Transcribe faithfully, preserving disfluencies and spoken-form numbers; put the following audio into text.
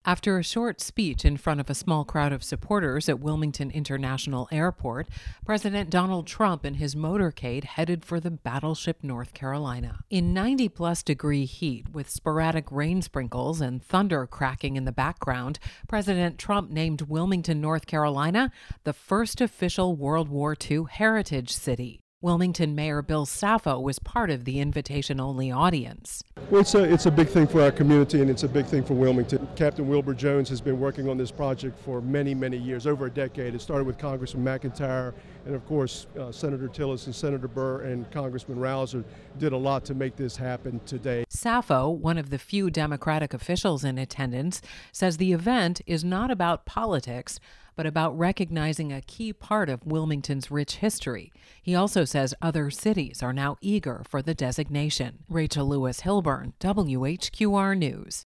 After a short speech in front of a small crowd of supporters at Wilmington International Airport, President Donald Trump and his motorcade headed for the battleship North Carolina. In ninety-plus degree heat, with sporadic rain sprinkles and thunder cracking in the background, President Trump named Wilmington, North Carolina, the first official World War Two heritage city. Wilmington Mayor Bill Saffo was part of the invitation-only audience. Well, it's a, it's a big thing for our community, and it's a big thing for Wilmington. Captain Wilbur Jones has been working on this project for many, many years, over a decade. It started with Congressman McIntyre, and of course, uh, Senator Tillerson, Senator Burr, and Congressman Rouser did a lot to make this happen today. Saffo, one of the few Democratic officials in attendance, says the event is not about politics, but about recognizing a key part of Wilmington's rich history. He also says other cities are now eager for the designation. Rachel Lewis Hilburn, W H Q R News.